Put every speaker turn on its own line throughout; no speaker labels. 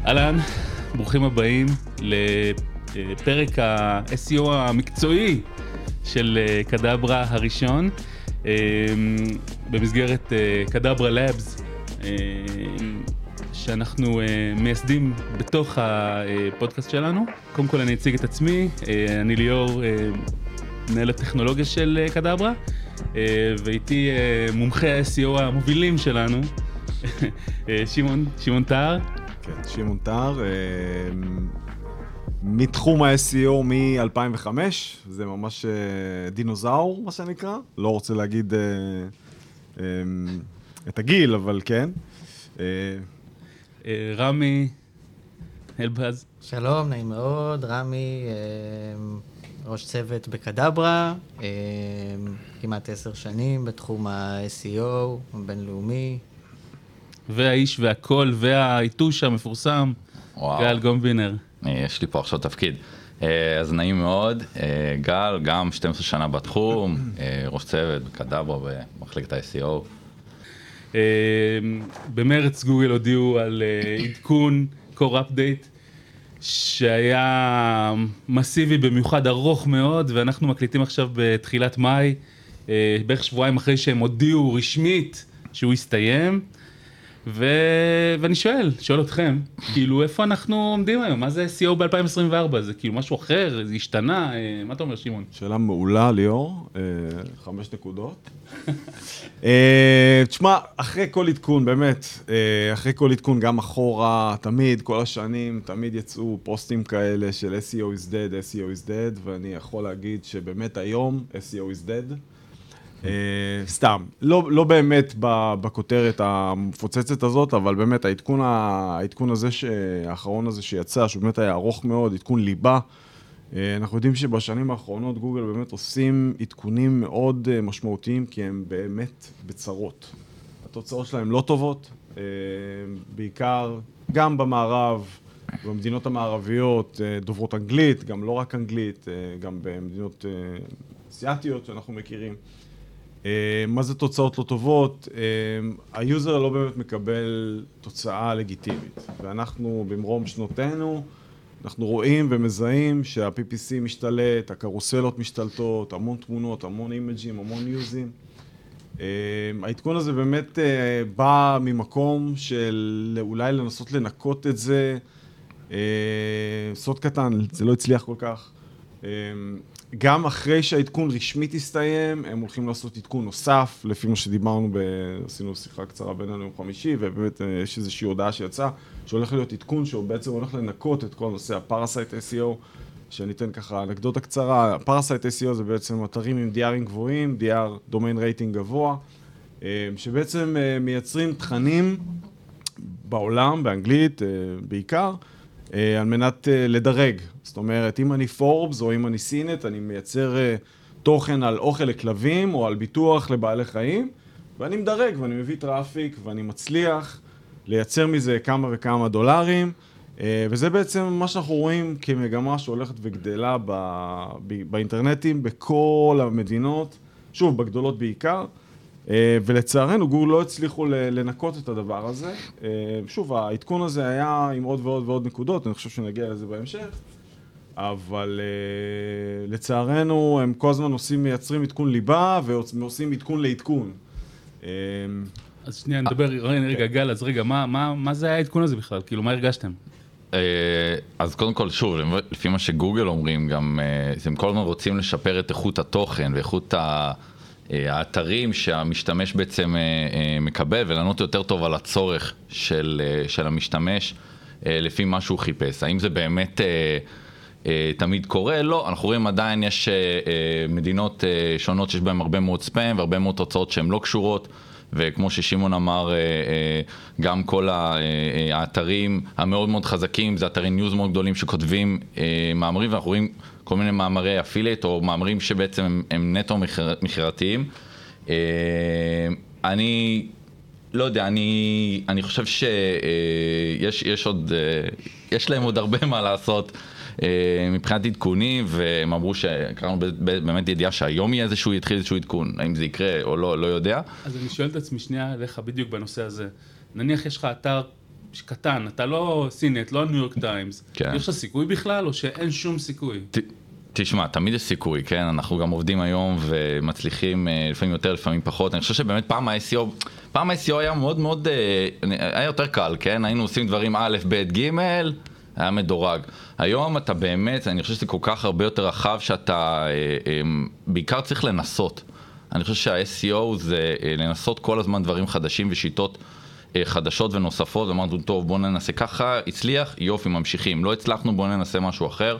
אהלן, ברוכים הבאים לפרק ה-SEO המקצועי של קדברה הראשון, במסגרת קדברה Labs, שאנחנו מייסדים בתוך הפודקאסט שלנו. קודם כל אני אציג את עצמי, אני ליאור, מנהל הטכנולוגיה של קדברה, ואיתי מומחי ה-SEO המובילים שלנו, שמעון טהר.
כן, שמעון טהר, מתחום ה-SEO מ-2005, זה ממש דינוזאור, מה שנקרא. לא רוצה להגיד את הגיל, אבל כן.
רמי אלבז.
שלום, נעים מאוד, רמי, ראש צוות בקדברה, כמעט 10 שנים בתחום ה-SEO הבינלאומי.
והאיש והכל והעיתוש המפורסם, גל גומבינר.
יש לי פה עכשיו תפקיד. אז נעים מאוד, גל, גם 12 שנה בתחום, ראש צוות בקדברה במחלקת ה-SEO.
במרץ גוגל הודיעו על עדכון core update שהיה מסיבי במיוחד, ארוך מאוד, ואנחנו מקליטים עכשיו בתחילת מאי, בערך שבועיים אחרי שהם הודיעו רשמית שהוא הסתיים. ואני שואל אתכם, כאילו איפה אנחנו עומדים היום? מה זה SEO ב-2024? זה כאילו משהו אחר? זה השתנה? מה אתה אומר, שמעון?
שאלה מעולה, ליאור, 5 נקודות. תשמע, אחרי כל עדכון, באמת, אחרי כל עדכון, גם אחורה, תמיד, כל השנים, תמיד יצאו פוסטים כאלה של SEO is dead, SEO is dead, ואני יכול להגיד שבאמת היום SEO is dead. סתם, לא באמת בכותרת המפוצצת הזאת, אבל באמת העדכון הזה, האחרון הזה שיצא, שבאמת היה ארוך מאוד, עדכון ליבה. אנחנו יודעים שבשנים האחרונות גוגל באמת עושים עדכונים מאוד משמעותיים, כי הם באמת בצרות. התוצאות שלהם לא טובות, בעיקר גם במערב, במדינות המערביות, דוברות אנגלית, גם לא רק אנגלית, גם במדינות אסיאטיות שאנחנו מכירים. מה זה תוצאות לא טובות? היוזר לא באמת מקבל תוצאה לגיטימית, ואנחנו במרום שנותינו, אנחנו רואים ומזהים שה-PPC משתלט, הקרוסלות משתלטות, המון תמונות, המון אימג'ים, המון יוזים. העדכון הזה באמת בא ממקום של אולי לנסות לנקות את זה, סוד קטן, זה לא הצליח כל כך. גם אחרי שהעדכון רשמית הסתיים, הם הולכים לעשות עדכון נוסף, לפי מה שדיברנו, עשינו שיחה קצרה בינינו יום חמישי, ובאמת יש איזושהי הודעה שיצאה, שהולך להיות עדכון, שהוא בעצם הולך לנקות את כל נושא הפרסייט SEO, שניתן ככה אנקדוטה קצרה. הפרסייט SEO זה בעצם אתרים עם DR'ים גבוהים, DR, Domain Rating גבוה, שבעצם מייצרים תכנים בעולם, באנגלית בעיקר, על מנת לדרג. זאת אומרת, אם אני פורבס או אם אני סינט, אני מייצר תוכן על אוכל לכלבים או על ביטוח לבעלי חיים, ואני מדרג ואני מביא טראפיק ואני מצליח לייצר מזה כמה וכמה דולרים, וזה בעצם מה שאנחנו רואים כמגמה שהולכת וגדלה באינטרנטים בכל המדינות, שוב, בגדולות בעיקר, ולצערנו גוגל לא הצליחו לנקות את הדבר הזה. שוב, העדכון הזה היה עם עוד ועוד ועוד נקודות, אני חושב שנגיע לזה בהמשך, אבל לצערנו הם כל הזמן מייצרים עדכון ליבה ועושים עדכון לעדכון.
אז שנייה, נדבר רגע, גל, אז רגע, מה זה היה העדכון הזה בכלל? כאילו, מה הרגשתם?
אז קודם כל, שוב, לפי מה שגוגל אומרים, גם הם כל הזמן רוצים לשפר את איכות התוכן ואיכות האתרים שהמשתמש בעצם מקבל, ולענות יותר טוב על הצורך של המשתמש לפי מה שהוא חיפש. האם זה באמת תמיד קורה? לא, אנחנו רואים עדיין יש מדינות שונות שיש בהן הרבה מאוד ספאם והרבה מאוד תוצאות שהן לא קשורות, וכמו ששימון אמר, גם כל האתרים המאוד מאוד חזקים, זה אתרי ניוז מאוד גדולים שכותבים מאמרים, ואנחנו רואים כל מיני מאמרי אפילייט או מאמרים שבעצם הם נטו מחירתיים. אני לא יודע, אני חושב שיש עוד, יש להם עוד הרבה מה לעשות מבחינת עדכונים, והם אמרו שקראנו באמת ידיעה שהיום יהיה יתחיל איזשהו עדכון, האם זה יקרה או לא יודע.
אז אני שואל את עצמי שנייה עליך בדיוק בנושא הזה. נניח יש לך אתר קטן, אתה לא סינט, לא ניו יורק טיימס,
כן.
יש לך סיכוי בכלל או שאין שום סיכוי?
תשמע, תמיד יש סיכוי, כן? אנחנו גם עובדים היום ומצליחים לפעמים יותר, לפעמים פחות. אני חושב שבאמת פעם ה-SEO היה מאוד מאוד, היה יותר קל, כן? היינו עושים דברים א', ב', ג', היה מדורג. היום אתה באמת, אני חושב שזה כל כך הרבה יותר רחב שאתה בעיקר צריך לנסות. אני חושב שה-SEO זה לנסות כל הזמן דברים חדשים ושיטות חדשות ונוספות, ואמרנו, טוב, בוא ננסה ככה, הצליח, יופי, ממשיכים. לא הצלחנו, בוא ננסה משהו אחר.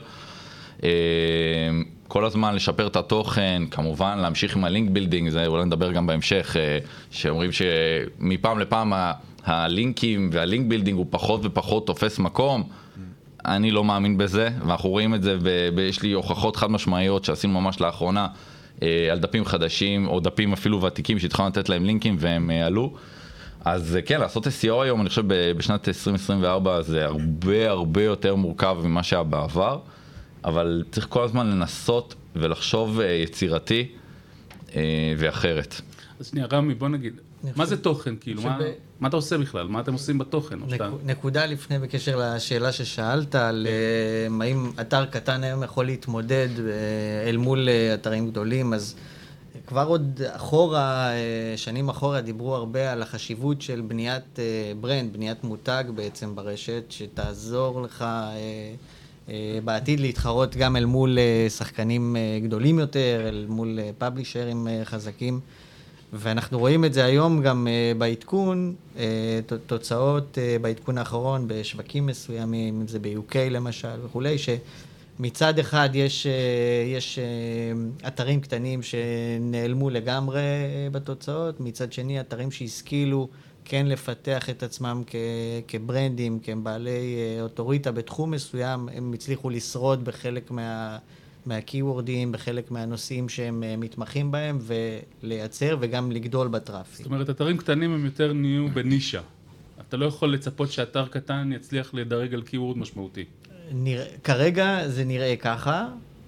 כל הזמן לשפר את התוכן, כמובן להמשיך עם הלינק בילדינג, זה אולי נדבר גם בהמשך, שאומרים שמפעם לפעם הלינקים והלינק בילדינג הוא פחות ופחות תופס מקום. אני לא מאמין בזה, ואנחנו רואים את זה, ויש לי הוכחות חד משמעיות שעשינו ממש לאחרונה, על דפים חדשים, או דפים אפילו ותיקים שהתחלנו לתת להם לינקים והם עלו. אז כן, לעשות SEO היום, אני חושב בשנת 2024 זה הרבה יותר מורכב ממה שהיה בעבר, אבל צריך כל הזמן לנסות ולחשוב יצירתי ואחרת.
אז שנייה, רמי, בוא נגיד, מה זה תוכן? כאילו, מה אתה עושה בכלל? מה אתם עושים בתוכן?
נקודה לפני בקשר לשאלה ששאלת, על האם אתר קטן היום יכול להתמודד אל מול אתרים גדולים, אז כבר עוד אחורה, שנים אחורה, דיברו הרבה על החשיבות של בניית ברנד, בניית מותג בעצם ברשת, שתעזור לך בעתיד להתחרות גם אל מול שחקנים גדולים יותר, אל מול פאבלישרים חזקים. ואנחנו רואים את זה היום גם בעדכון, תוצאות בעדכון האחרון בשווקים מסוימים, אם זה ב-UK למשל וכולי, שמצד אחד יש אתרים קטנים שנעלמו לגמרי בתוצאות, מצד שני אתרים שהשכילו כן לפתח את עצמם כברנדים, כבעלי אוטוריטה בתחום מסוים, הם הצליחו לשרוד בחלק מהקיוורדים, בחלק מהנושאים שהם מתמחים בהם, ולייצר וגם לגדול בטראפיק.
זאת אומרת, אתרים קטנים הם יותר נהיו בנישה. אתה לא יכול לצפות שאתר קטן יצליח לדרג על קיוורד משמעותי.
כרגע זה נראה ככה.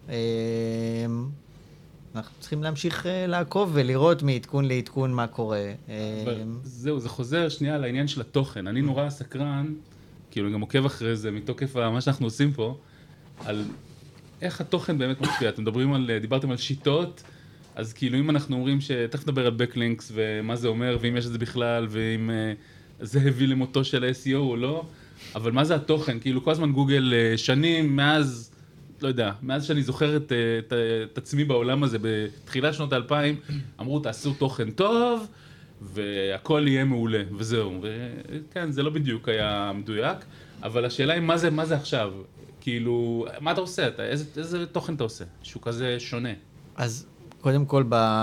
אנחנו צריכים להמשיך לעקוב ולראות מעדכון לעדכון מה קורה.
זהו, זה חוזר שנייה לעניין של התוכן. אני נורא סקרן, כאילו אני גם עוקב אחרי זה מתוקף מה שאנחנו עושים פה, על איך התוכן באמת משפיע. אתם דיברתם על שיטות, אז כאילו אם אנחנו אומרים שתכף נדבר על בקלינקס ומה זה אומר, ואם יש את זה בכלל, ואם זה הביא למותו של ה-SEO או לא, אבל מה זה התוכן? כאילו כל הזמן גוגל שנים מאז, לא יודע, מאז שאני זוכר את עצמי בעולם הזה, בתחילת שנות ה-2000, אמרו תעשו תוכן טוב, והכל יהיה מעולה, וזהו. וכן, זה לא בדיוק היה מדויק, אבל השאלה היא מה זה עכשיו? כאילו, מה אתה עושה? איזה תוכן אתה עושה? שהוא כזה שונה.
אז קודם כל,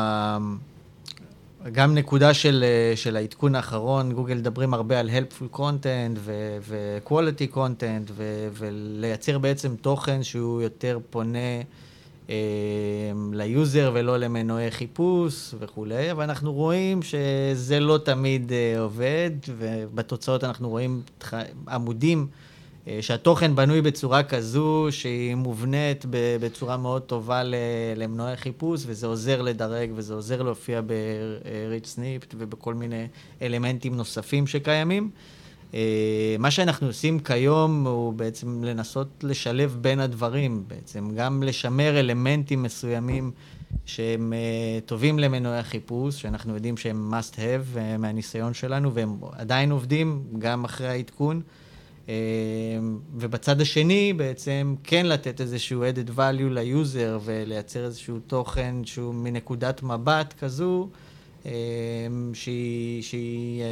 גם נקודה של העדכון האחרון, גוגל מדברים הרבה על helpful content ו-quality content, ולייצר בעצם תוכן שהוא יותר פונה ליוזר ולא למנועי חיפוש וכולי, אבל אנחנו רואים שזה לא תמיד עובד, ובתוצאות אנחנו רואים עמודים שהתוכן בנוי בצורה כזו שהיא מובנית בצורה מאוד טובה למנועי חיפוש, וזה עוזר לדרג וזה עוזר להופיע ב-rich snipped ובכל מיני אלמנטים נוספים שקיימים. מה שאנחנו עושים כיום הוא בעצם לנסות לשלב בין הדברים, בעצם גם לשמר אלמנטים מסוימים שהם טובים למנועי חיפוש, שאנחנו יודעים שהם must have מהניסיון שלנו, והם עדיין עובדים גם אחרי העדכון. ובצד השני בעצם כן לתת איזשהו added value ליוזר ולייצר איזשהו תוכן שהוא מנקודת מבט כזו שהיא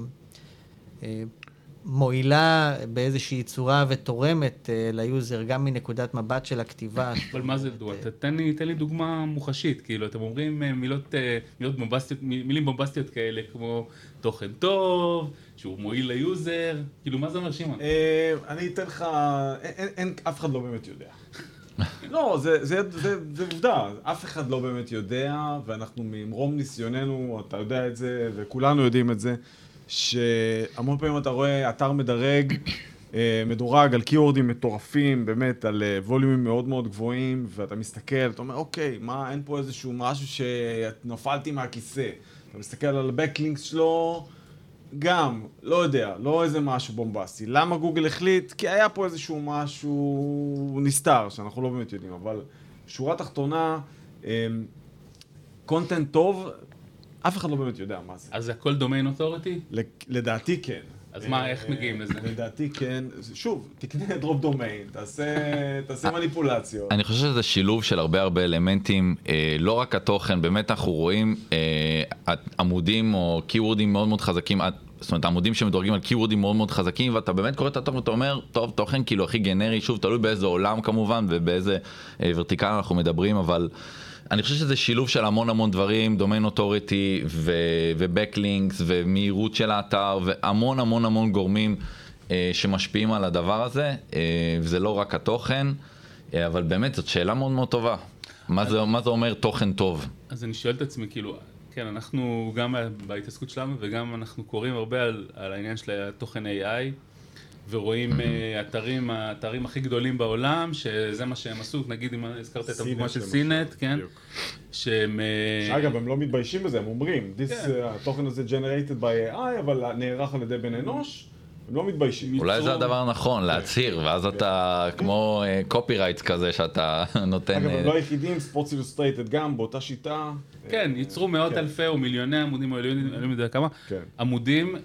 מועילה באיזושהי צורה ותורמת ליוזר גם מנקודת מבט של הכתיבה.
אבל מה זה דוע? תן לי דוגמה מוחשית, כאילו אתם אומרים מילים בומבסטיות כאלה כמו תוכן טוב, שהוא מועיל ליוזר, כאילו מה זה אומר שמעון?
אני אתן לך, אף אחד לא באמת יודע. לא, זה עובדה, אף אחד לא באמת יודע, ואנחנו ממרום ניסיוננו, אתה יודע את זה, וכולנו יודעים את זה, שהמון פעמים אתה רואה אתר מדורג על קיוורדים מטורפים, באמת על ווליומים מאוד מאוד גבוהים, ואתה מסתכל, אתה אומר, אוקיי, מה, אין פה איזשהו משהו שנפלתי מהכיסא. אתה מסתכל על הבקלינקס שלו, גם, לא יודע, לא איזה משהו בומבסטי. למה גוגל החליט? כי היה פה איזשהו משהו נסתר, שאנחנו לא באמת יודעים, אבל שורה תחתונה, קונטנט טוב, אף אחד לא באמת יודע מה זה.
אז זה הכל דומיין אוטוריטי?
לדעתי כן.
אז מה, איך מגיעים לזה?
לדעתי כן. שוב, תקנה דרופ דומיין, תעשה מניפולציות.
אני חושב שזה שילוב של הרבה אלמנטים, לא רק התוכן, באמת אנחנו רואים עמודים או קיוורדים מאוד מאוד חזקים, זאת אומרת, עמודים שמדורגים על קיוורדים מאוד מאוד חזקים, ואתה באמת קורא את התוכן ואתה אומר, טוב, תוכן כאילו הכי גנרי, שוב, תלוי באיזה עולם כמובן, ובאיזה ורטיקל אנחנו מדברים, אבל אני חושב שזה שילוב של המון דברים, דומיין אוטוריטי ובקלינקס ומהירות של האתר והמון גורמים שמשפיעים על הדבר הזה, וזה לא רק התוכן, אבל באמת זאת שאלה מאוד מאוד טובה. מה זה אומר תוכן טוב?
אז אני שואל את עצמי, כאילו, כן, אנחנו גם בהתעסקות שלנו וגם אנחנו קוראים הרבה על העניין של התוכן AI, ורואים האתרים הכי גדולים בעולם, שזה מה שהם עשו, נגיד אם הזכרת את הדוגמה של סינט, כן? שהם...
אגב, הם לא מתביישים בזה, הם אומרים, התוכן הזה generated by AI, אבל נערך על ידי בן אנוש, הם לא מתביישים.
אולי זה הדבר הנכון, להצהיר, ואז אתה כמו קופירייטס כזה שאתה נותן...
אגב, הם לא היחידים, ספורטס אילוסטרייטד גם, באותה שיטה.
כן, ייצרו מאות אלפי או מיליוני עמודים, או לא יודע כמה, עמודים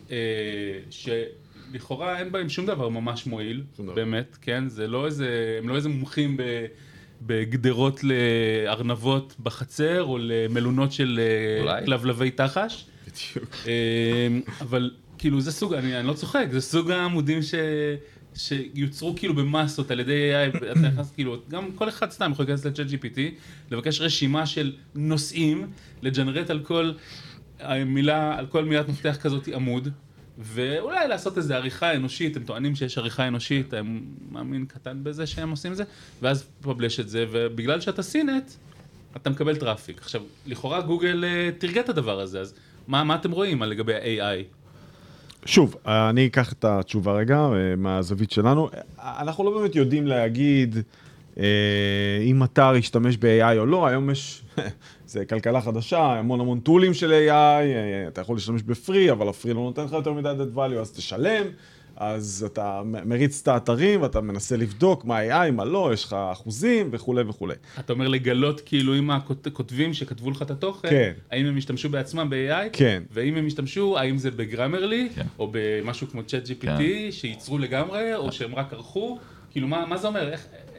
לכאורה אין בהם שום דבר ממש מועיל, באמת, כן? זה לא איזה, הם לא איזה מומחים בגדרות לארנבות בחצר, או למלונות של כלבלבי תחש.
בדיוק.
אבל כאילו זה סוג, אני לא צוחק, זה סוג העמודים שיוצרו כאילו במסות על ידי AI, אתה נכנס כאילו, גם כל אחד סתם יכול להיכנס ל-Chat GPT, לבקש רשימה של נושאים, לג'נרט על כל מילת מפתח כזאת עמוד, ואולי לעשות איזו עריכה אנושית, הם טוענים שיש עריכה אנושית, הם מאמין קטן בזה שהם עושים זה, ואז פובלש את זה, ובגלל שאתה סינט, אתה מקבל טראפיק. עכשיו, לכאורה גוגל תרגע את הדבר הזה, אז מה אתם רואים לגבי ה-AI?
שוב, אני אקח את התשובה רגע מהזווית שלנו. אנחנו לא באמת יודעים להגיד אם אתר ישתמש ב-AI או לא, היום יש, זה כלכלה חדשה, המון טולים של AI, אתה יכול להשתמש בפרי, אבל הפרי לא נותן לך יותר מדי added value, אז תשלם, אז אתה מריץ את האתרים, ואתה מנסה לבדוק מה AI, מה לא, יש לך אחוזים וכו' וכו'.
אתה אומר לגלות כאילו אם הכותבים שכתבו לך את התוכן,
כן.
האם הם השתמשו בעצמם ב-AI,
כן.
ואם הם השתמשו, האם זה בגרמרלי, כן. או במשהו כמו Chat GPT, כן. שייצרו לגמרי, או שהם רק ערכו, כאילו מה זה אומר?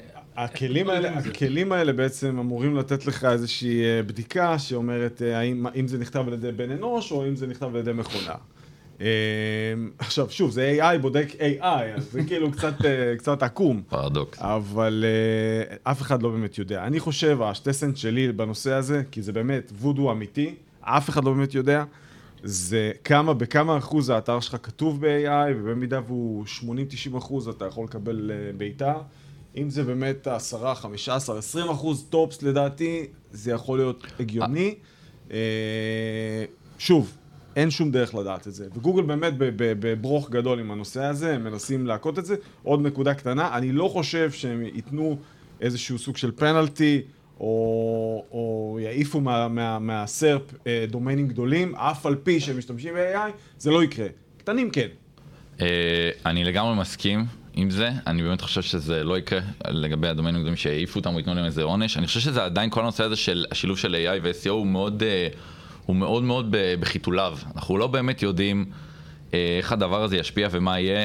הכלים האלה בעצם אמורים לתת לך איזושהי בדיקה שאומרת אם זה נכתב על ידי בן אנוש או אם זה נכתב על ידי מכונה. עכשיו, שוב, זה AI בודק AI, אז זה כאילו קצת עקום.
פרדוקס.
אבל אף אחד לא באמת יודע. אני חושב, השתי סנט שלי בנושא הזה, כי זה באמת וודו אמיתי, אף אחד לא באמת יודע, זה בכמה אחוז האתר שלך כתוב ב-AI, ובמידה והוא 80-90% אתה יכול לקבל בעיטה. אם זה באמת 10, 15, 20% טופס לדעתי, זה יכול להיות הגיוני. שוב, אין שום דרך לדעת את זה. וגוגל באמת בברוך גדול עם הנושא הזה, הם מנסים להכות את זה. עוד נקודה קטנה, אני לא חושב שהם ייתנו איזשהו סוג של פנלטי, או יעיפו מהסרפ דומיינים גדולים, אף על פי שהם משתמשים ב-AI, זה לא יקרה. קטנים כן.
אני לגמרי מסכים עם זה, אני באמת חושב שזה לא יקרה לגבי הדומיינים הגדולים שיעיפו אותם או ייתנו להם איזה עונש. אני חושב שזה עדיין כל הנושא הזה של השילוב של AI ו-SEO הוא מאוד בחיתוליו. אנחנו לא באמת יודעים איך הדבר הזה ישפיע ומה יהיה,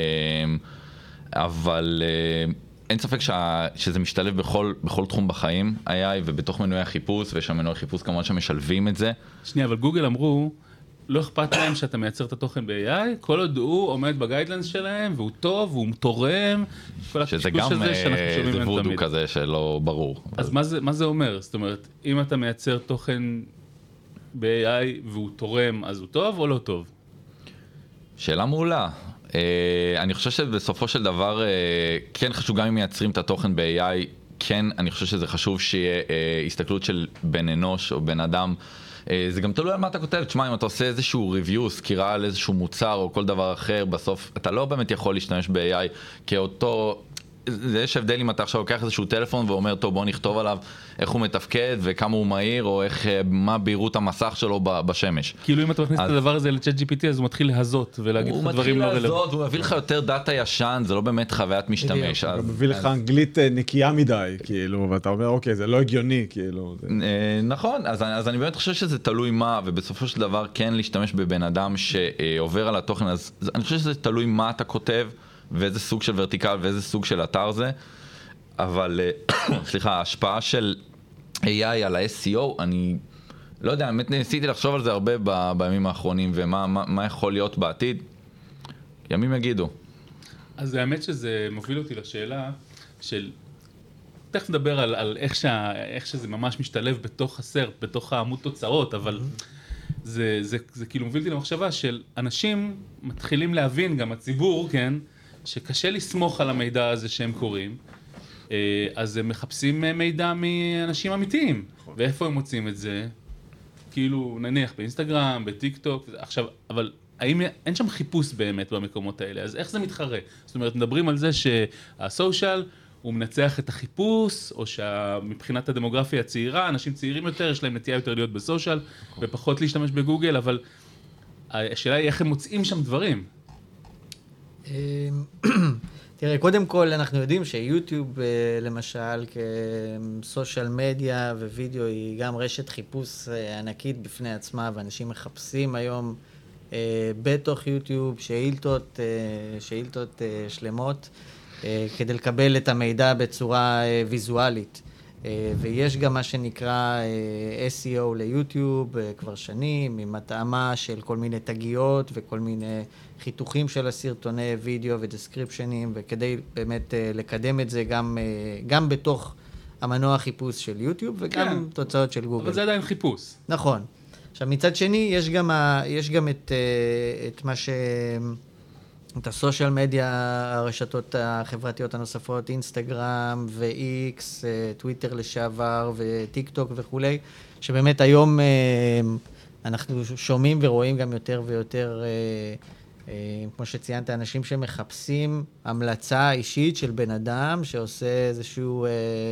אבל אין ספק שזה משתלב בכל תחום בחיים, AI, ובתוך מנועי החיפוש, ויש שם מנועי חיפוש כמובן שמשלבים את זה.
שנייה, אבל גוגל אמרו, לא אכפת להם שאתה מייצר את התוכן ב-AI, כל עוד הוא עומד בגיידלנס שלהם, והוא טוב, והוא תורם, כל
שזה גם איזה וודו כזה שלא ברור.
אז מה זה אומר? זאת אומרת, אם אתה מייצר תוכן ב-AI והוא תורם, אז הוא טוב או לא טוב?
שאלה מעולה. אני חושב שבסופו של דבר, כן חשוב גם אם מייצרים את התוכן ב-AI, כן, אני חושב שזה חשוב שיהיה הסתכלות של בן אנוש או בן אדם. זה גם תלוי על מה אתה כותב. תשמע, אם אתה עושה איזשהו ריוויו, סקירה על איזשהו מוצר או כל דבר אחר, בסוף אתה לא באמת יכול להשתמש ב-AI כאותו יש הבדל אם אתה עכשיו לוקח איזשהו טלפון ואומר, טוב, בוא נכתוב עליו איך הוא מתפקד וכמה הוא מהיר, או מה בהירות המסך שלו בשמש.
כאילו אם אתה מכניס את הדבר הזה לצ'אט GPT, אז הוא מתחיל להזות ולהגיד לך דברים לא רלוונטיים.
הוא מתחיל להזות, הוא מביא לך יותר דאטה ישן, זה לא באמת חוויית משתמש.
הוא מביא לך אנגלית נקייה מדי, כאילו, ואתה אומר, אוקיי, זה לא הגיוני, כאילו.
נכון, אז אני באמת חושב שזה תלוי מה, ובסופו של דבר כן להשתמש בבן אדם שעובר על התוכן, אז אני חושב שזה תלוי מה אתה כותב, ואיזה סוג של ורטיקל ואיזה סוג של אתר זה, אבל, סליחה, ההשפעה של AI על ה-SEO, אני לא יודע, באמת ניסיתי לחשוב על זה הרבה בימים האחרונים, ומה יכול להיות בעתיד, ימים יגידו.
אז האמת שזה מוביל אותי לשאלה של, תכף נדבר על איך שזה ממש משתלב בתוך הסרט, בתוך העמוד תוצאות, אבל זה כאילו מוביל אותי למחשבה של אנשים מתחילים להבין, גם הציבור, כן, שקשה לסמוך על המידע הזה שהם קוראים, אז הם מחפשים מידע מאנשים אמיתיים. ואיפה הם מוצאים את זה? כאילו, נניח באינסטגרם, בטיק טוק, עכשיו, אבל האם אין שם חיפוש באמת במקומות האלה? אז איך זה מתחרה? זאת אומרת, מדברים על זה שהסושיאל הוא מנצח את החיפוש, או שמבחינת הדמוגרפיה הצעירה, אנשים צעירים יותר, יש להם נטייה יותר להיות בסושיאל, ופחות להשתמש בגוגל, אבל השאלה היא איך הם מוצאים שם דברים.
תראה, קודם כל אנחנו יודעים שיוטיוב למשל כסושיאל מדיה ווידאו היא גם רשת חיפוש ענקית בפני עצמה, ואנשים מחפשים היום בתוך יוטיוב שאילתות שלמות כדי לקבל את המידע בצורה ויזואלית. ויש גם מה שנקרא SEO ליוטיוב כבר שנים, עם התאמה של כל מיני תגיות וכל מיני חיתוכים של הסרטוני וידאו ודסקריפשנים, וכדי באמת לקדם את זה גם בתוך המנוע חיפוש של יוטיוב וגם כן. תוצאות של גוגל.
אבל זה עדיין חיפוש.
נכון. עכשיו מצד שני יש גם את מה את הסושיאל מדיה, הרשתות החברתיות הנוספות, אינסטגרם ואיקס, טוויטר לשעבר וטיק טוק וכולי, שבאמת היום אנחנו שומעים ורואים גם יותר ויותר, כמו שציינת, אנשים שמחפשים המלצה אישית של בן אדם שעושה איזשהו,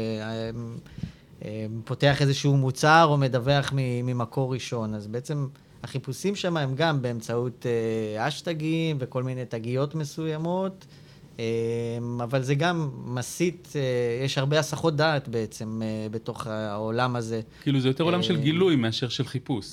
פותח איזשהו מוצר או מדווח ממקור ראשון. אז בעצם החיפושים שם הם גם באמצעות אשטגים וכל מיני תגיות מסוימות, אבל זה גם מסית, יש הרבה הסחות דעת בעצם בתוך העולם הזה.
כאילו זה יותר עולם של גילוי מאשר של חיפוש.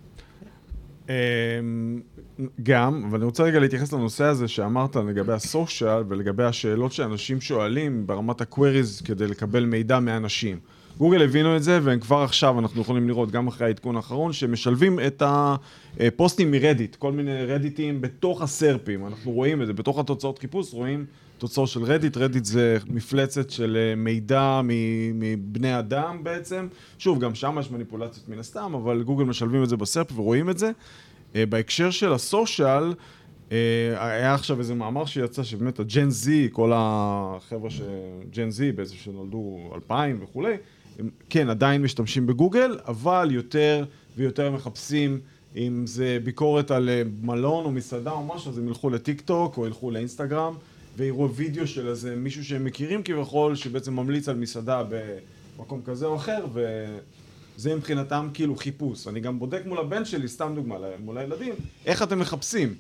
גם, אבל אני רוצה רגע להתייחס לנושא הזה שאמרת לגבי הסושיאל ולגבי השאלות שאנשים שואלים ברמת הקוויריז כדי לקבל מידע מאנשים. גוגל הבינו את זה, והם כבר עכשיו, אנחנו יכולים לראות גם אחרי העדכון האחרון, שמשלבים את הפוסטים מרדיט, כל מיני רדיטים בתוך הסרפים, אנחנו רואים את זה, בתוך התוצאות חיפוש רואים תוצאות של רדיט, רדיט זה מפלצת של מידע מבני אדם בעצם, שוב, גם שם יש מניפולציות מן הסתם, אבל גוגל משלבים את זה בסרפ ורואים את זה. בהקשר של הסושיאל, היה עכשיו איזה מאמר שיצא שבאמת הג'ן זי, כל החבר'ה שג'ן זי בעצם שנולדו 2000 וכולי, הם כן עדיין משתמשים בגוגל, אבל יותר ויותר מחפשים אם זה ביקורת על מלון או מסעדה או משהו, אז הם ילכו לטיק טוק או ילכו לאינסטגרם ויראו וידאו של איזה מישהו שהם מכירים כביכול, שבעצם ממליץ על מסעדה במקום כזה או אחר, וזה מבחינתם כאילו חיפוש. אני גם בודק מול הבן שלי, סתם דוגמה, מול הילדים, איך אתם מחפשים.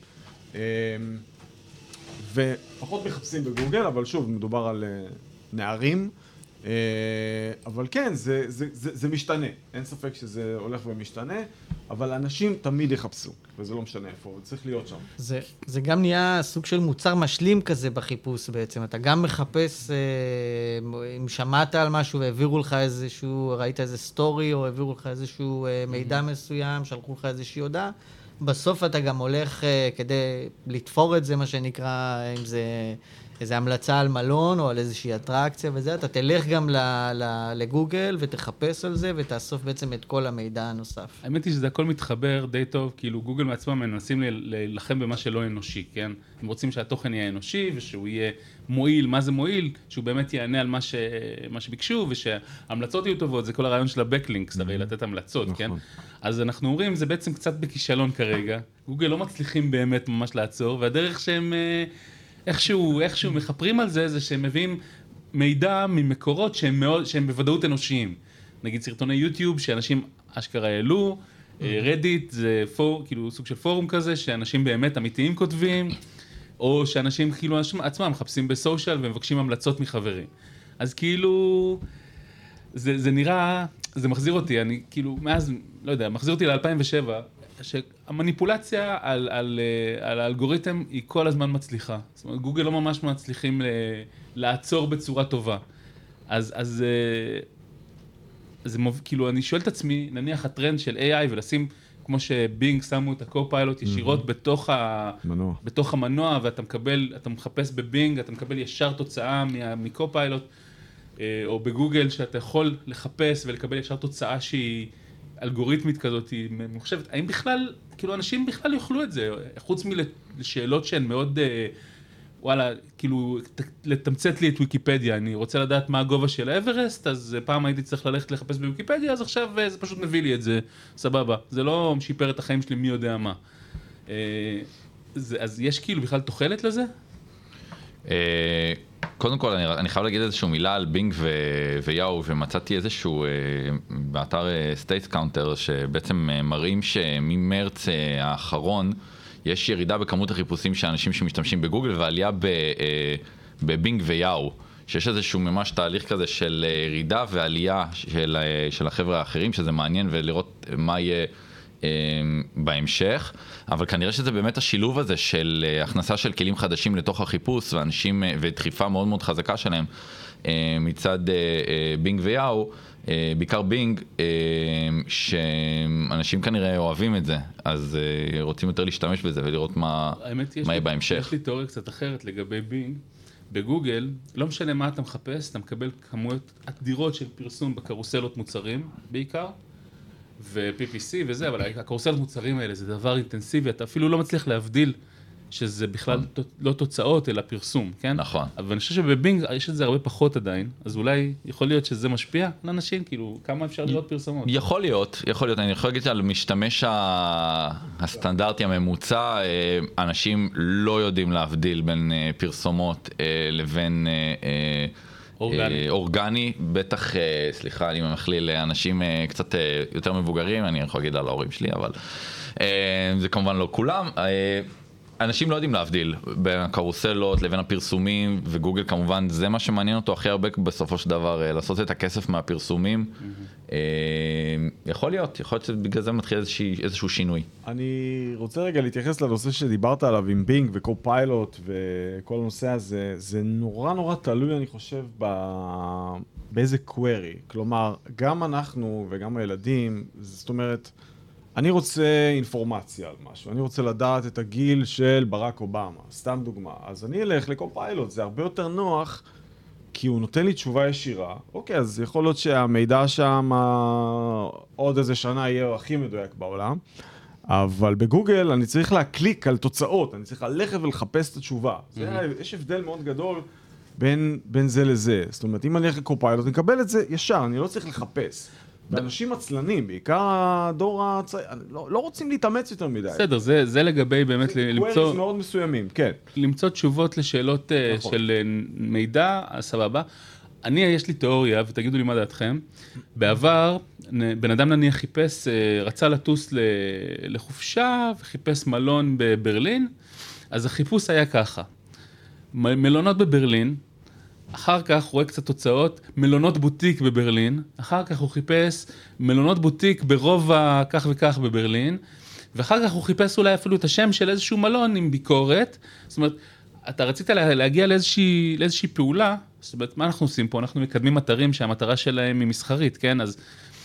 ופחות מחפשים בגוגל, אבל שוב, מדובר על נערים, אבל כן, זה משתנה, אין ספק שזה הולך ומשתנה, אבל אנשים תמיד יחפשו, וזה לא משנה איפה, זה צריך להיות שם.
זה גם נהיה סוג של מוצר משלים כזה בחיפוש בעצם, אתה גם מחפש, אם שמעת על משהו והעבירו לך איזשהו, ראית איזה סטורי, או העבירו לך איזשהו מידע מסוים, שלחו לך איזושהי הודעה, בסוף אתה גם הולך כדי לתפור את זה, מה שנקרא, אם זה איזו המלצה על מלון או על איזושהי אטרקציה וזה, אתה תלך גם לגוגל ותחפש על זה ותאסוף בעצם את כל המידע הנוסף.
האמת היא שזה הכל מתחבר די טוב, כאילו גוגל מעצמם מנסים להילחם במה שלא אנושי, כן? הם רוצים שהתוכן יהיה אנושי ושהוא יהיה מועיל. מה זה מועיל? שהוא באמת יענה על מה שביקשו, ושההמלצות יהיו טובות, זה כל הרעיון של הבקלינקס, הרי לתת המלצות, כן? אז אנחנו אומרים, זה בעצם קצת בכישלון כרגע. גוגל לא מצליחים באמת ממש לעצור, והדרך שהם איכשהו מחפרים על זה, זה שהם מביאים מידע ממקורות שהם בוודאות אנושיים. נגיד סרטוני יוטיוב שאנשים אשכרה העלו, רדיט זה כאילו סוג של פורום כזה, שאנשים באמת אמיתיים כותבים, או שאנשים כאילו עצמם מחפשים בסושיאל ומבקשים המלצות מחברים. אז כאילו, זה נראה, זה מחזיר אותי, אני כאילו, מאז, לא יודע, מחזיר אותי ל-2007, שהמניפולציה על האלגוריתם היא כל הזמן מצליחה. זאת אומרת, גוגל לא ממש מצליחים לעצור בצורה טובה. אז כאילו, אני שואל את עצמי, נניח הטרנד של AI ולשים, כמו שבינג שמו את הקו-פיילוט ישירות בתוך המנוע, ואתה מחפש בבינג, אתה מקבל ישר תוצאה מקו-פיילוט, או בגוגל שאתה יכול לחפש ולקבל ישר תוצאה שהיא אלגוריתמית כזאת, היא מחשבת, האם בכלל, כאילו אנשים בכלל יוכלו את זה, חוץ מלשאלות שהן מאוד, וואלה, כאילו, לתמצת לי את ויקיפדיה, אני רוצה לדעת מה הגובה של האברסט, אז פעם הייתי צריך ללכת לחפש בוויקיפדיה, אז עכשיו זה פשוט מביא לי את זה, סבבה, זה לא משיפר את החיים שלי מי יודע מה. אז יש כאילו בכלל תוחלת לזה?
קודם כל, אני חייב להגיד איזושהי מילה על בינג ויאו, ומצאתי איזשהו באתר סטייט קאונטר, שבעצם מראים שממרץ האחרון, יש ירידה בכמות החיפושים של אנשים שמשתמשים בגוגל, ועלייה בבינג ויאו, שיש איזשהו ממש תהליך כזה של ירידה ועלייה של החבר'ה האחרים, שזה מעניין ולראות מה יהיה בהמשך, אבל כנראה שזה באמת השילוב הזה של הכנסה של כלים חדשים לתוך החיפוש, ואנשים, ודחיפה מאוד מאוד חזקה שלהם מצד בינג ויאו, בעיקר בינג, שאנשים כנראה אוהבים את זה, אז רוצים יותר להשתמש בזה ולראות מה יהיה בהמשך.
יש לי תיאוריה קצת אחרת לגבי בינג. בגוגל, לא משנה מה אתה מחפש, אתה מקבל כמויות אדירות של פרסום בקרוסלות מוצרים בעיקר, ו-PPC וזה, אבל הקרוסלות מוצרים האלה זה דבר אינטנסיבי, אתה אפילו לא מצליח להבדיל שזה בכלל לא תוצאות, אלא פרסום, כן?
נכון.
אבל אני חושב שבבינג יש את זה הרבה פחות עדיין, אז אולי יכול להיות שזה משפיע לאנשים, כאילו, כמה אפשר לראות פרסומות?
יכול להיות, אני יכול להגיד על משתמש הסטנדרטי הממוצע, אנשים לא יודעים להבדיל בין פרסומות לבין אורגני, בטח, סליחה, אני מכליל לאנשים קצת יותר מבוגרים, אני יכול להגיד על ההורים שלי, אבל זה כמובן לא כולם. אנשים לא יודעים להבדיל בין הקרוסלות לבין הפרסומים, וגוגל כמובן זה מה שמעניין אותו הכי הרבה בסופו של דבר, לעשות את הכסף מהפרסומים. יכול להיות שבגלל זה מתחיל איזשהו שינוי.
אני רוצה רגע להתייחס לנושא שדיברת עליו עם בינג וקו-פיילוט וכל הנושא הזה, זה נורא נורא תלוי אני חושב באיזה קווירי, כלומר גם אנחנו וגם הילדים, זאת אומרת, אני רוצה אינפורמציה על משהו, אני רוצה לדעת את הגיל של ברק אובמה, סתם דוגמה. אז אני אלך לקו-פיילוט, זה הרבה יותר נוח, כי הוא נותן לי תשובה ישירה. אוקיי, אז יכול להיות שהמידע שם עוד איזה שנה יהיה הכי מדויק בעולם, אבל בגוגל אני צריך להקליק על תוצאות, אני צריך ללכת ולחפש את התשובה. יש הבדל מאוד גדול בין זה לזה. זאת אומרת, אם אני אלך לקו-פיילוט, אני אקבל את זה ישר, אני לא צריך לחפש. ואנשים עצלנים, בעיקר הדור הצעיר, לא רוצים להתאמץ יותר מדי.
בסדר, זה לגבי באמת למצוא...
קוויריז מאוד מסוימים, כן.
למצוא תשובות לשאלות של מידע, סבבה. יש לי תיאוריה, ותגידו לי מה דעתכם. בעבר, בן אדם נניח חיפש, רצה לטוס לחופשה, וחיפש מלון בברלין, אז החיפוש היה ככה. מלונות בברלין, אחר כך הוא רואה קצת תוצאות, מלונות בוטיק בברלין, אחר כך הוא חיפש מלונות בוטיק ברובע כך וכך בברלין, ואחר כך הוא חיפש אולי אפילו את השם של איזשהו מלון עם ביקורת, זאת אומרת, אתה רצית להגיע לאיזושהי פעולה, זאת אומרת, מה אנחנו עושים פה? אנחנו מקדמים אתרים שהמטרה שלהם היא מסחרית, כן? אז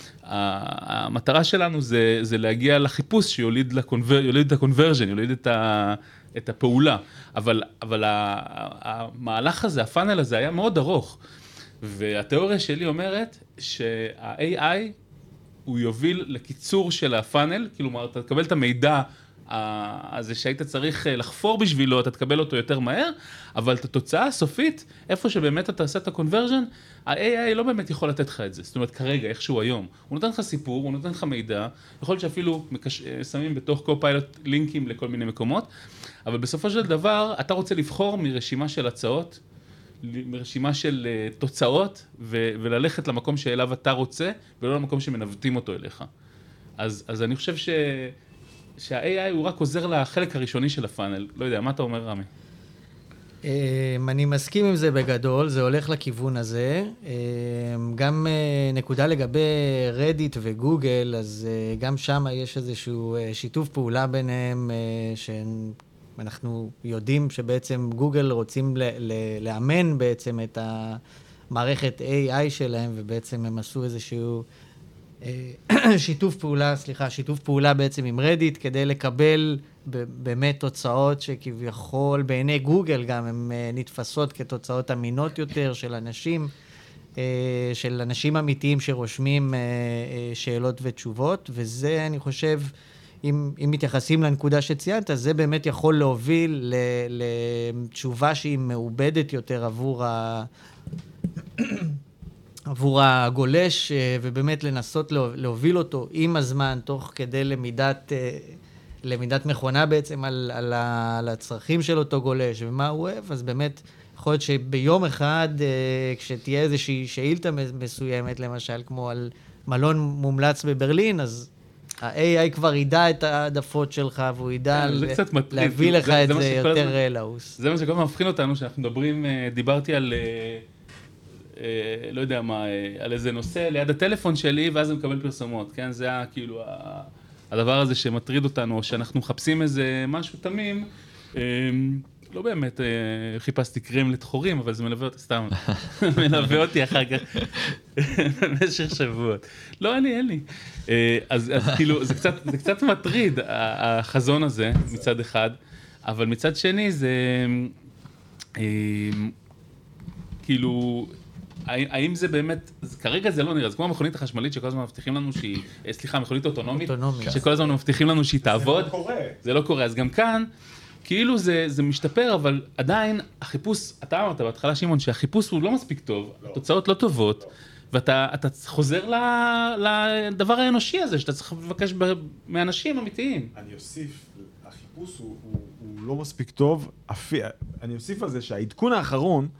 המטרה שלנו זה להגיע לחיפוש שיוליד את הקונברז'ן, יוליד את הפעולה, אבל המהלך הזה, הפאנל הזה היה מאוד ארוך, והתיאוריה שלי אומרת שה-AI הוא יוביל לקיצור של הפאנל, כלומר אתה תקבל את המידע הזה שהיית צריך לחפור בשבילו, אתה תקבל אותו יותר מהר, אבל את התוצאה הסופית, איפה שבאמת אתה עושה את הקונברז'ן, ה-AI לא באמת יכול לתת לך את זה, זאת אומרת כרגע, איכשהו היום, הוא נותן לך סיפור, הוא נותן לך מידע, יכול להיות שאפילו שמים בתוך קו-פיילוט לינקים לכל מיני מקומות, אבל בסופו של דבר, אתה רוצה לבחור מרשימה של הצעות, מרשימה של תוצאות, וללכת למקום שאליו אתה רוצה, ולא למקום שמנווטים אותו אליך. אז אני חושב שה-AI הוא רק עוזר לחלק הראשוני של הפאנל. לא יודע, מה אתה אומר, רמי?
אני מסכים עם זה בגדול, זה הולך לכיוון הזה. גם נקודה לגבי רדיט וגוגל, אז גם שם יש איזשהו שיתוף פעולה ביניהם, שאנחנו יודעים שבעצם גוגל רוצים לאמן בעצם את המערכת AI שלהם, ובעצם הם עשו איזשהו שיתוף פעולה בעצם עם רדיט, כדי לקבל באמת תוצאות שכביכול בעיני גוגל גם הן נתפסות כתוצאות אמינות יותר של אנשים אמיתיים שרושמים שאלות ותשובות, וזה אני חושב, אם מתייחסים לנקודה שציינת, זה באמת יכול להוביל לתשובה שהיא מעובדת יותר עבור הגולש, ובאמת לנסות להוביל אותו עם הזמן, תוך כדי למידת מכונה בעצם על הצרכים של אותו גולש, ומה הוא אוהב, אז באמת יכול להיות שביום אחד, כשתהיה איזושהי שאילתה מסוימת, למשל, כמו על מלון מומלץ בברלין, אז ה-AI כבר ידע את העדפות שלך, והוא ידע להביא לך את זה יותר לעוס.
זה מה שכל הזמן מבחין אותנו, שאנחנו דיברתי על... לא יודע מה, על איזה נושא ליד הטלפון שלי, ואז אני מקבל פרסומות, כן? זה כאילו הדבר הזה שמטריד אותנו, או שאנחנו מחפשים איזה משהו תמים, לא באמת חיפשתי קרם לתחורים, אבל זה מלווה אותי, סתם, מלווה אותי אחר כך, במשך שבועות. לא, אין לי. אז כאילו, זה קצת מטריד, החזון הזה, מצד אחד, אבל מצד שני זה, כאילו, האם זה באמת, כרגע זה לא נראה, זה כמו המכונית החשמלית שכל הזמן מבטיחים לנו שהיא, המכונית האוטונומית, שכל הזמן מבטיחים לנו שהיא תעבוד. זה לא קורה. זה לא קורה, אז גם כאן, כאילו זה משתפר, אבל עדיין החיפוש, אתה אמרת בהתחלה שמעון, שהחיפוש הוא לא מספיק טוב, התוצאות לא טובות, ואתה חוזר לדבר האנושי הזה, שאתה צריך לבקש מאנשים אמיתיים.
אני אוסיף, החיפוש הוא לא מספיק טוב, אני אוסיף על זה שהעדכון האחרון,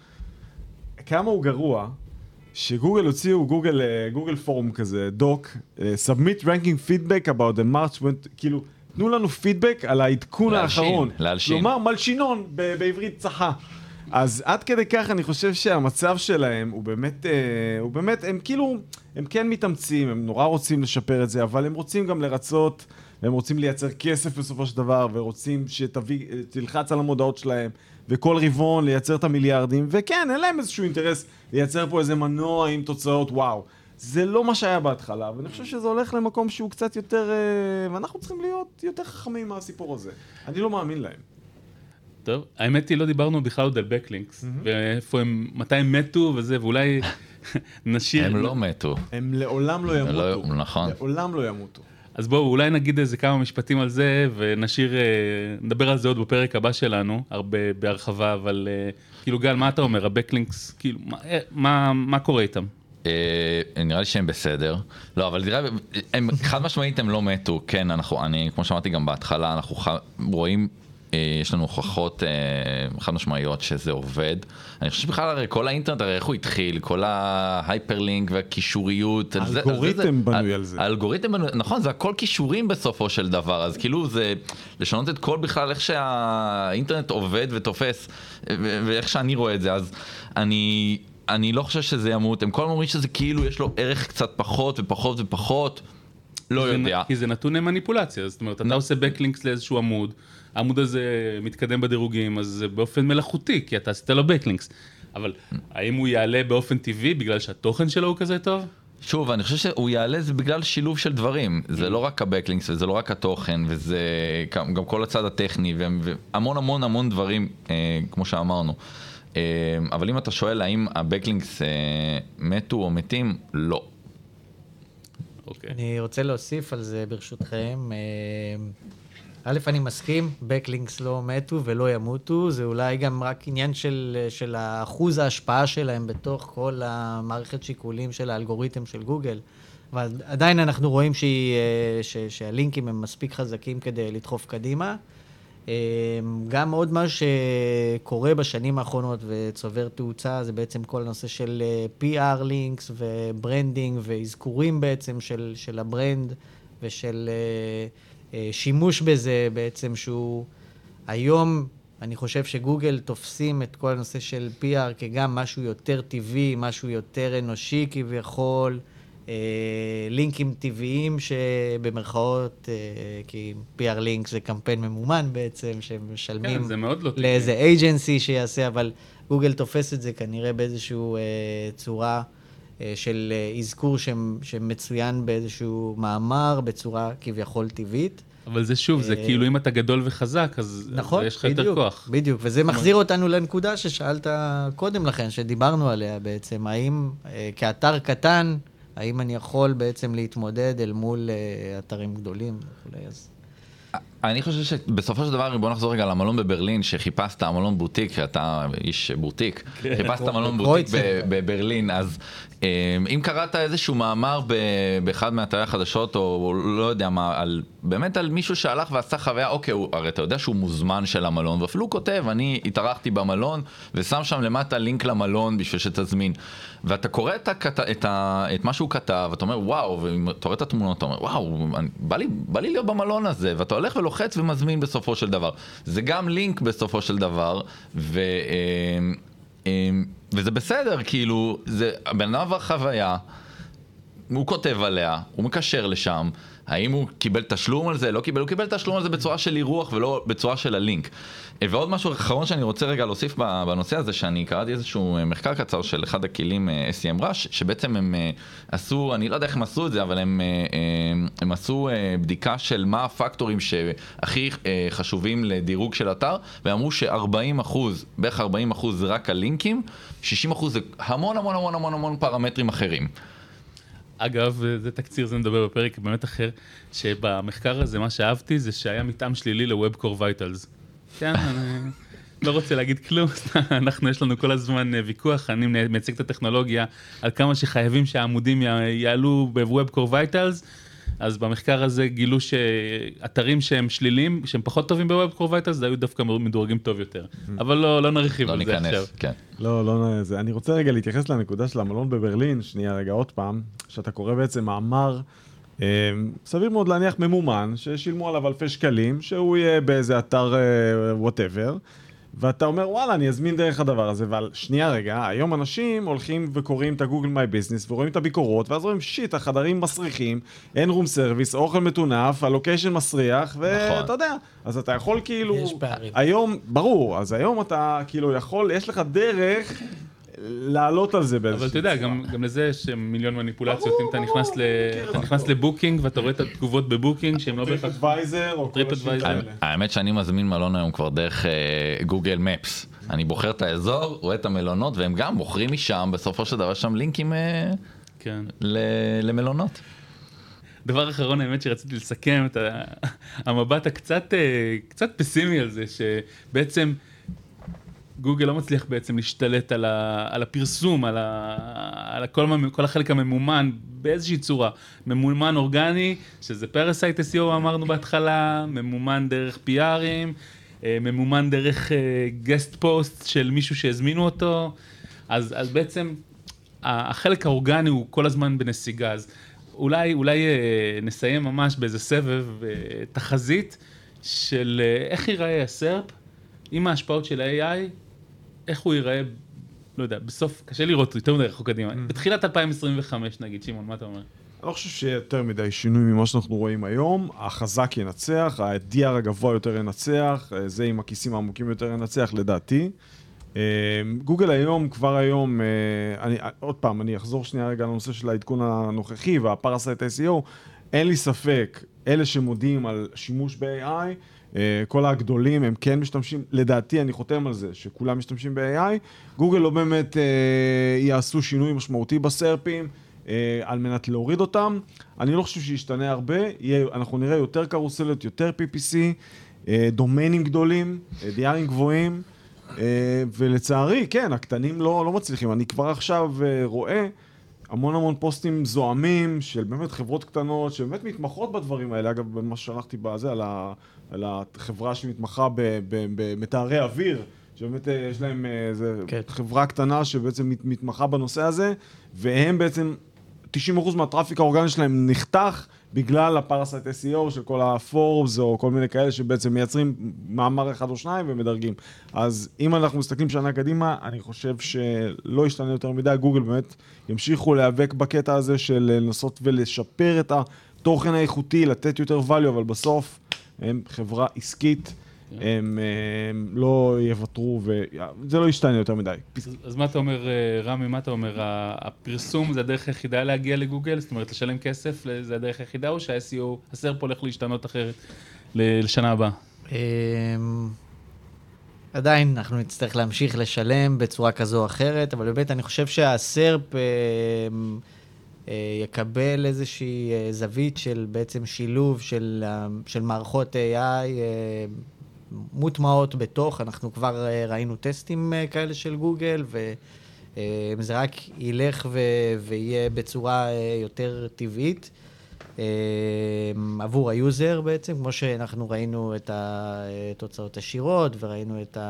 כמה הוא גרוע, שגוגל הוציאו, גוגל פורום כזה, דוק, submit ranking feedback about the March, כאילו, תנו לנו פידבק על העדכון האחרון.
להלשין.
כלומר, מלשינון בעברית צחה. אז עד כדי כך אני חושב שהמצב שלהם הוא באמת, הם כאילו, הם כן מתאמצים, הם נורא רוצים לשפר את זה, אבל הם רוצים גם לרצות, והם רוצים לייצר כסף בסופו של דבר, ורוצים תלחץ על המודעות שלהם, וכל רבעון לייצר את המיליארדים, וכן, אין להם איזשהו אינטרס לייצר פה איזה מנוע עם תוצאות, וואו. זה לא מה שהיה בהתחלה, ואני חושב שזה הולך למקום שהוא קצת יותר, ואנחנו צריכים להיות יותר חכמים מהסיפור הזה. אני לא מאמין להם.
טוב, האמת היא לא דיברנו בכלל עוד על בקלינקס, ואיפה הם, מתי הם מתו וזה, ואולי נשאיר...
הם לא מתו.
הם לעולם לא ימותו.
נכון.
לעולם לא ימותו.
אז בואו, אולי נגיד איזה כמה משפטים על זה, ונשאיר, נדבר על זה עוד בפרק הבא שלנו, הרבה בהרחבה, אבל כאילו גל, מה אתה אומר? הבקלינקס, כאילו, מה קורה איתם?
נראה לי שהם בסדר. לא, אבל נראה, חד משמעית הם לא מתו. כן, אני, כמו שאמרתי גם בהתחלה, אנחנו רואים, יש לנו הוכחות חד משמעיות שזה עובד. אני חושב שבכלל הרי כל האינטרנט, הרי איך הוא התחיל, כל ההייפרלינק והקישוריות.
האלגוריתם בנוי על זה.
האלגוריתם בנוי, נכון, זה הכל קישורים בסופו של דבר, אז כאילו זה לשנות את כל בכלל איך שהאינטרנט עובד ותופס, ואיך שאני רואה את זה, אז אני לא חושב שזה ימות, הם כל הזמן אומרים שזה כאילו יש לו ערך קצת פחות ופחות ופחות, לא יודע.
כי זה נתון למניפולציה, זאת אומרת, אתה עושה בקלינקס לאיזשהו עמוד, העמוד הזה מתקדם בדירוגים, אז זה באופן מלאכותי, כי אתה עשית לו בקלינקס. אבל האם הוא יעלה באופן טבעי בגלל שהתוכן שלו הוא כזה טוב?
שוב, אני חושב שהוא יעלה זה בגלל שילוב של דברים. זה לא רק הבקלינקס וזה לא רק התוכן, וזה גם כל הצד הטכני, והמון המון המון דברים, כמו שאמרנו. אבל אם אתה שואל האם הבקלינקס מתו או מתים, לא.
אני רוצה להוסיף על זה ברשותכם. א', אני מסכים, בקלינקס לא מתו ולא ימותו, זה אולי גם רק עניין של אחוז ההשפעה שלהם בתוך כל המערכת שיקולים של האלגוריתם של גוגל, אבל עדיין אנחנו רואים שהלינקים הם מספיק חזקים כדי לדחוף קדימה. גם עוד מה שקורה בשנים האחרונות וצובר תאוצה, זה בעצם כל הנושא של PR לינקס וברנדינג ואזכורים בעצם של הברנד ושל שימוש בזה בעצם שהוא היום, אני חושב שגוגל תופסים את כל הנושא של PR כגם משהו יותר טבעי, משהו יותר אנושי כביכול, לינקים טבעיים שבמרכאות, כי PR לינק זה קמפיין ממומן בעצם, שמשלמים לאיזה אייג'נסי שיעשה, אבל גוגל תופס את זה כנראה באיזשהו צורה של אזכור שמצוין באיזשהו מאמר, בצורה כביכול טבעית.
אבל זה שוב, זה כאילו אם אתה גדול וחזק, אז
נכון,
יש לך יותר כוח.
בדיוק, וזה מחזיר אותנו לנקודה ששאלת קודם לכן, שדיברנו עליה בעצם, האם כאתר קטן, האם אני יכול בעצם להתמודד אל מול אתרים גדולים וכולי, אז...
אני חושב שבסופו של דבר, בוא נחזור רגע למלון בברלין, שחיפשת מלון בוטיק, אתה איש בוטיק, חיפשת מלון בוטיק בברלין, אז אם קראת איזשהו מאמר באחד מאתרי החדשות, או לא יודע מה, באמת על מישהו שהלך ועשה חוויה, אוקיי, הרי אתה יודע שהוא מוזמן של המלון, ואפילו הוא כותב, אני התארחתי במלון, ושם שם למטה לינק למלון בשביל שתזמין. ואתה קורא את מה שהוא כתב, ואתה אומר, וואו, ואתה רואה את התמונות, אתה אומר, וואו, בא לי להיות במלון הזה, ואתה הולך ולוחץ ומזמין בסופו של דבר. זה גם לינק בסופו של דבר, וזה בסדר, כאילו, הבן אדם עבר חוויה, הוא כותב עליה, הוא מקשר לשם, האם הוא קיבל תשלום על זה? לא קיבל, הוא קיבל תשלום על זה בצורה של אירוח ולא בצורה של הלינק. ועוד משהו אחרון שאני רוצה רגע להוסיף בנושא הזה, שאני קראתי איזשהו מחקר קצר של אחד הכלים SEMrush, שבעצם הם עשו, אני לא יודע איך הם עשו את זה, אבל הם עשו בדיקה של מה הפקטורים שהכי חשובים לדירוג של אתר, ואמרו ש40%, בערך 40% זה רק הלינקים, 60% זה המון המון המון המון המון פרמטרים אחרים.
אגב, זה תקציר, זה נדבר בפרק באמת אחר, שבמחקר הזה מה שאהבתי זה שהיה מתאם שלילי ל-Web Core Vitals. כן, אני לא רוצה להגיד כלום, יש לנו כל הזמן ויכוח, אני מייצג את הטכנולוגיה על כמה שחייבים שהעמודים יעלו ב-Web Core Vitals, אז במחקר הזה גילו שאתרים שהם שליליים, שהם פחות טובים ב-Web Core Vitals, זה היו דווקא מדורגים טוב יותר. אבל לא נרחיב על זה עכשיו.
כן.
לא, אני רוצה רגע להתייחס לנקודה של המלון בברלין, שנייה רגע עוד פעם, שאתה קורא בעצם מאמר, סביר מאוד להניח ממומן, ששילמו עליו אלפי שקלים, שהוא יהיה באיזה אתר whatever, ואתה אומר, וואלה, אני אזמין דרך הדבר הזה, אבל שנייה רגע, היום אנשים הולכים וקוראים את הגוגל מיי ביזנס, ורואים את הביקורות, ואז רואים, שיט, החדרים מסריחים, אין רום סרוויס, אוכל מטונף, הלוקיישן מסריח, ואתה יודע, אז אתה יכול כאילו...
יש פערים.
היום, ברור, אז היום אתה כאילו יכול, יש לך דרך לעלות על זה באיזושהי...
אבל אתה יודע, גם לזה יש מיליון מניפולציות, אם אתה נכנס לבוקינג, ואתה רואה את התגובות בבוקינג, שהם לא בהכרח...
טריפ-אדוויזר או כל השאלה האלה.
האמת שאני מזמין מלון היום כבר דרך גוגל מפס. אני בוחר את האזור, רואה את המלונות, והם גם בוחרים משם, בסופו של דבר שם לינקים למלונות.
דבר אחרון, האמת שרציתי לסכם את המבט הקצת פסימי על זה, שבעצם גוגל לא מצליח בעצם להשתלט על הפרסום, על כל החלק הממומן באיזושהי צורה. ממומן אורגני, שזה פרסייט SEO אמרנו בהתחלה, ממומן דרך PR'ים, ממומן דרך גסט פוסט של מישהו שהזמינו אותו, אז בעצם החלק האורגני הוא כל הזמן בנסיגה. אז אולי נסיים ממש באיזה סבב תחזית של איך ייראה הסרפ, עם ההשפעות של ה-AI, איך הוא ייראה, לא יודע, בסוף, קשה לראות יותר מדי רחוק קדימה. בתחילת 2025 נגיד, שמעון, מה אתה אומר?
אני לא חושב שיהיה יותר מדי שינוי ממה שאנחנו רואים היום. החזק ינצח, ה-DR הגבוה יותר ינצח, זה עם הכיסים העמוקים יותר ינצח, לדעתי. גוגל היום, כבר היום, עוד פעם, אני אחזור שנייה רגע לנושא של העדכון הנוכחי והפרסייט SEO, אין לי ספק, אלה שמודיעים על שימוש ב-AI, כל הגדולים הם כן משתמשים, לדעתי אני חותם על זה שכולם משתמשים ב-AI, גוגל לא באמת יעשו שינוי משמעותי בסרפים על מנת להוריד אותם, אני לא חושב שישתנה הרבה, אנחנו נראה יותר קרוסליות, יותר PPC, דומיינים גדולים, DR'ים גבוהים, ולצערי, כן, הקטנים לא מצליחים, אני כבר עכשיו רואה, המון פוסטים זוהמים של באמת חברות קטנות, שבאמת מתמחות בדברים האלה. אגב, במה ששלחתי בזה, על החברה שמתמחה במטהרי אוויר, שבאמת יש להם חברה קטנה שבעצם מתמחה בנושא הזה, והם בעצם 90% מהטראפיק האורגני שלהם נחתך בגלל הפרסייט SEO של כל הפורבס או כל מיני כאלה שבעצם מייצרים מאמר אחד או שניים ומדרגים. אז אם אנחנו מסתכלים שנה קדימה, אני חושב שלא ישתנה יותר מדי, גוגל באמת ימשיכו להיאבק בקטע הזה של לנסות ולשפר את התוכן האיכותי, לתת יותר value, אבל בסוף הם חברה עסקית, הם לא יוותרו, וזה לא ישתנה יותר מדי.
אז מה אתה אומר, רמי, מה אתה אומר? הפרסום זה הדרך היחידה להגיע לגוגל? זאת אומרת, לשלם כסף זה הדרך היחידה, או שה-SEO, הסרפ הולך להשתנות אחרת לשנה הבאה?
עדיין אנחנו נצטרך להמשיך לשלם בצורה כזו או אחרת, אבל באמת אני חושב שהסרפ יקבל איזושהי זווית של בעצם שילוב של מערכות AI מוטמעות בתוך, אנחנו כבר ראינו טסטים כאלה של גוגל, וזה רק ילך ויהיה בצורה יותר טבעית עבור היוזר בעצם, כמו שאנחנו ראינו את התוצאות השירות, וראינו את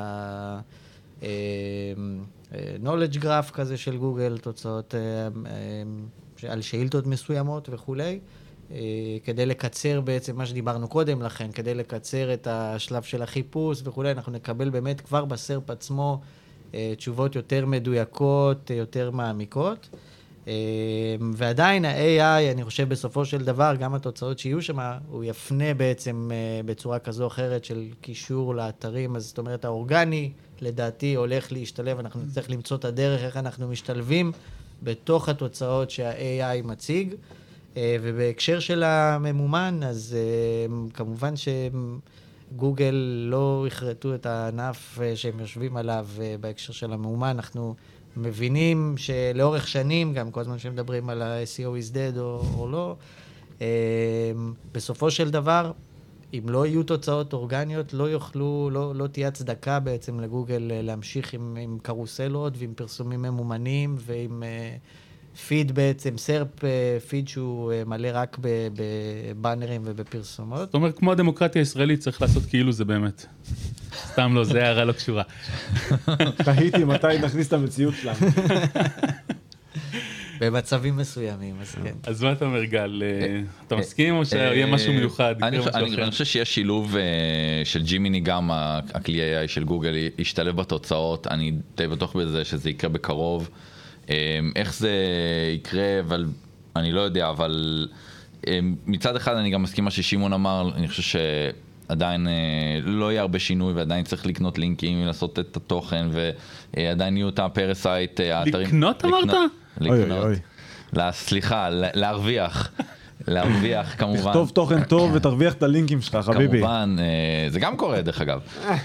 ה-knowledge graph כזה של גוגל, תוצאות על שאילתות מסוימות וכולי. כדי לקצר בעצם מה שדיברנו קודם לכן, כדי לקצר את השלב של החיפוש וכולי, אנחנו נקבל באמת כבר בסרפ עצמו תשובות יותר מדויקות, יותר מעמיקות. ועדיין ה-AI, אני חושב בסופו של דבר, גם התוצאות שיהיו שם, הוא יפנה בעצם בצורה כזו או אחרת של קישור לאתרים, אז זאת אומרת, האורגני, לדעתי, הולך להשתלב, אנחנו נצטרך למצוא את הדרך איך אנחנו משתלבים בתוך התוצאות שה-AI מציג. ובהקשר של הממומן, אז כמובן שגוגל לא הכרתו את הענף שהם יושבים עליו בהקשר של הממומן. אנחנו מבינים שלאורך שנים, גם כל הזמן שמדברים על ה-SEO is dead או לא, בסופו של דבר, אם לא יהיו תוצאות אורגניות, לא תהיה הצדקה בעצם לגוגל להמשיך עם קרוסלות ועם פרסומים ממומנים ועם פיד בעצם, סרפ פיד שהוא מלא רק בבאנרים ובפרסומות.
זאת אומרת, כמו הדמוקרטיה הישראלית, צריך לעשות כאילו זה באמת. סתם לא, זה הערה לא קשורה.
תהיתי מתי נכניס את המציאות שלנו.
במצבים מסוימים, אז כן.
אז מה אתה אומר, גל? אתה מסכים או שיהיה משהו מיוחד?
אני חושב שיש שילוב של ג'ימיני, גם הכלי AI של גוגל ישתלב בתוצאות, אני די בטוח בזה שזה יקרה בקרוב. איך זה יקרה, אבל אני לא יודע, אבל מצד אחד אני גם מסכים מה ששימון אמר, אני חושב שעדיין לא יהיה הרבה שינוי, ועדיין צריך לקנות לינקים, לעשות את התוכן, ועדיין יהיו את הפרסייט, האתרים.
לקנות אמרת?
לקנות. סליחה, להרוויח כמובן.
תכתוב תוכן טוב ותרוויח את הלינקים שלך, חביבי.
כמובן, זה גם קורה דרך אגב.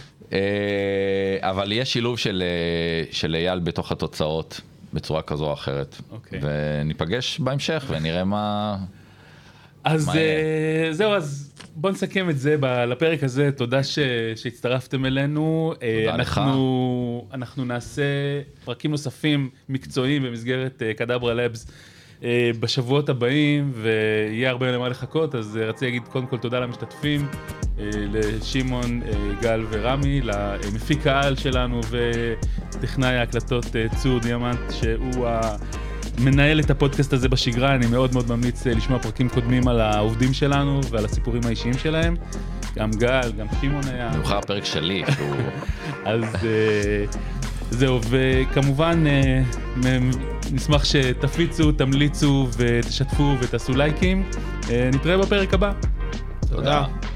אבל יש שילוב של אייל בתוך התוצאות. בצורה כזו או אחרת. וניפגש בהמשך ונראה מה...
אז זהו, אז בוא נסכם את זה לפרק הזה. תודה שהצטרפתם אלינו.
תודה לך.
אנחנו נעשה פרקים נוספים מקצועיים במסגרת קדברה לבס בשבועות הבאים, ויהיה הרבה למה לחכות. אז רציתי להגיד קודם כל תודה למשתתפים, לשימון, גל ורמי, למפיק העל שלנו וטכנאי ההקלטות צור דיאמנט, שהוא מנהל את הפודקאסט הזה בשגרה. אני מאוד מאוד ממליץ לשמוע פרקים קודמים על העובדים שלנו ועל הסיפורים האישיים שלהם. גם גל, גם שימון היה.
נוכל הפרק שלי.
אז זהו, וכמובן נשמח שתפיצו, תמליצו ותשתפו ותעשו לייקים. נתראה בפרק הבא.
תודה.